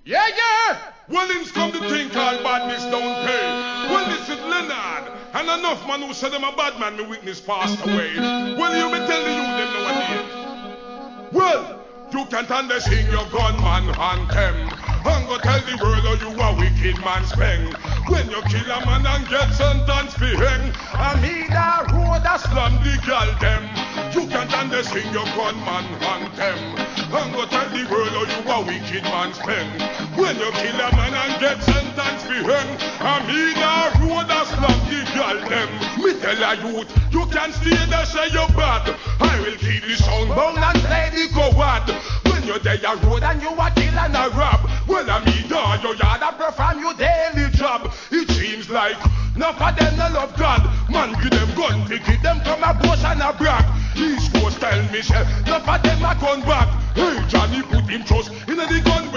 Yeah, yeah. Well, it's come to think all badness don't pay. Well, this is Leonard. And enough man who said them a bad man, me witness passed away. Well, you be telling you them nowadays. Well, you can't understand your gunman anthem. And go tell the world how you a wicked man speng. When you kill a man and get sentenced for hang, I mean a road a slam the girl them. You can't understand your gunman anthem. And go tell the world how you a wicked man speng. When you kill a man and get sentenced for hang, I mean a road a slam the girl them. Me tell a youth, you can stay there say you bad. I will keep the sound bound and play the coward. When you're there a road and you a kill and a rob, well I mean you yard a perform your daily job. It seems like enough of them no love God. Man give them gun to keep them come a boast and a brag. East Coast tell Michelle, enough of them a gun back. Hey Johnny put him trust